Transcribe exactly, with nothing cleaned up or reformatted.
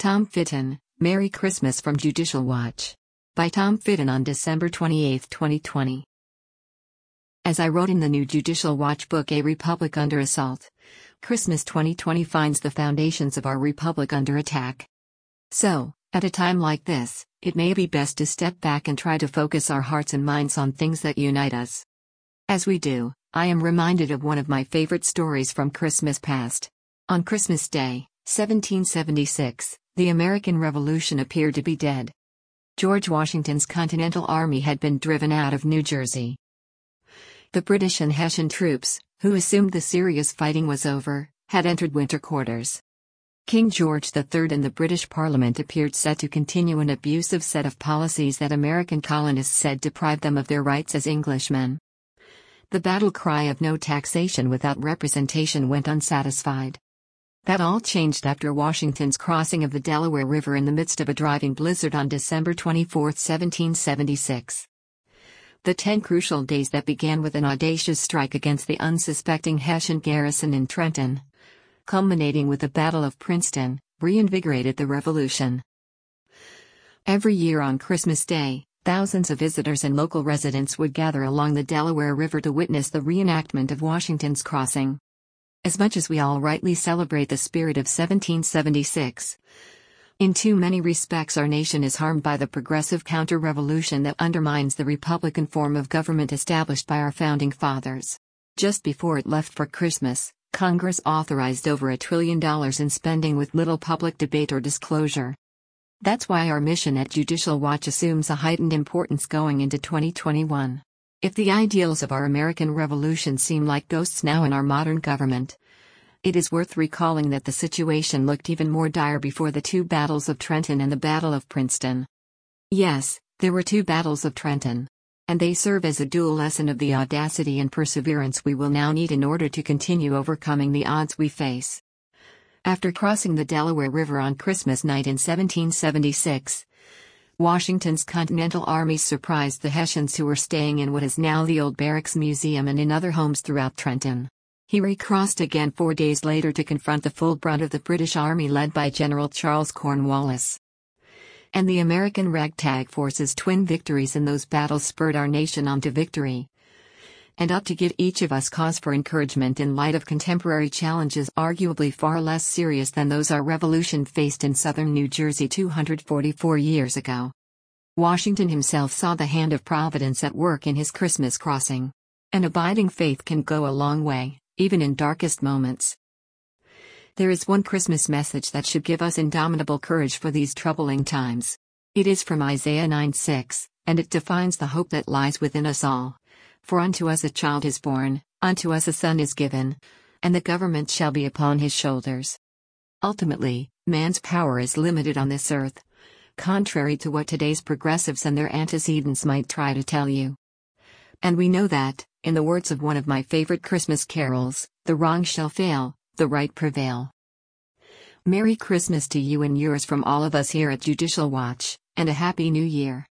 Tom Fitton, Merry Christmas from Judicial Watch. By Tom Fitton on December twenty-eighth, twenty twenty. As I wrote in the new Judicial Watch book A Republic Under Assault, Christmas twenty twenty finds the foundations of our republic under attack. So, at a time like this, it may be best to step back and try to focus our hearts and minds on things that unite us. As we do, I am reminded of one of my favorite stories from Christmas past. On Christmas Day, seventeen seventy-six, the American Revolution appeared to be dead. George Washington's Continental Army had been driven out of New Jersey. The British and Hessian troops, who assumed the serious fighting was over, had entered winter quarters. King George the Third and the British Parliament appeared set to continue an abusive set of policies that American colonists said deprived them of their rights as Englishmen. The battle cry of no taxation without representation went unsatisfied. That all changed after Washington's crossing of the Delaware River in the midst of a driving blizzard on December twenty-fourth, seventeen seventy-six. The ten crucial days that began with an audacious strike against the unsuspecting Hessian garrison in Trenton, culminating with the Battle of Princeton, reinvigorated the Revolution. Every year on Christmas Day, thousands of visitors and local residents would gather along the Delaware River to witness the reenactment of Washington's crossing. As much as we all rightly celebrate the spirit of seventeen seventy-six, in too many respects our nation is harmed by the progressive counter-revolution that undermines the Republican form of government established by our founding fathers. Just before it left for Christmas, Congress authorized over a trillion dollars in spending with little public debate or disclosure. That's why our mission at Judicial Watch assumes a heightened importance going into twenty twenty-one. If the ideals of our American Revolution seem like ghosts now in our modern government, it is worth recalling that the situation looked even more dire before the two battles of Trenton and the Battle of Princeton. Yes, there were two battles of Trenton. And they serve as a dual lesson of the audacity and perseverance we will now need in order to continue overcoming the odds we face. After crossing the Delaware River on Christmas night in seventeen seventy-six, Washington's Continental Army surprised the Hessians who were staying in what is now the Old Barracks Museum and in other homes throughout Trenton. He recrossed again four days later to confront the full brunt of the British Army led by General Charles Cornwallis. And the American ragtag forces' twin victories in those battles spurred our nation on to victory, and ought to give each of us cause for encouragement in light of contemporary challenges arguably far less serious than those our revolution faced in southern New Jersey two hundred forty-four years ago. Washington himself saw the hand of Providence at work in his Christmas crossing. An abiding faith can go a long way, even in darkest moments. There is one Christmas message that should give us indomitable courage for these troubling times. It is from Isaiah nine six, and it defines the hope that lies within us all. For unto us a child is born, unto us a son is given, and the government shall be upon his shoulders. Ultimately, man's power is limited on this earth, contrary to what today's progressives and their antecedents might try to tell you. And we know that, in the words of one of my favorite Christmas carols, the wrong shall fail, the right prevail. Merry Christmas to you and yours from all of us here at Judicial Watch, and a Happy New Year.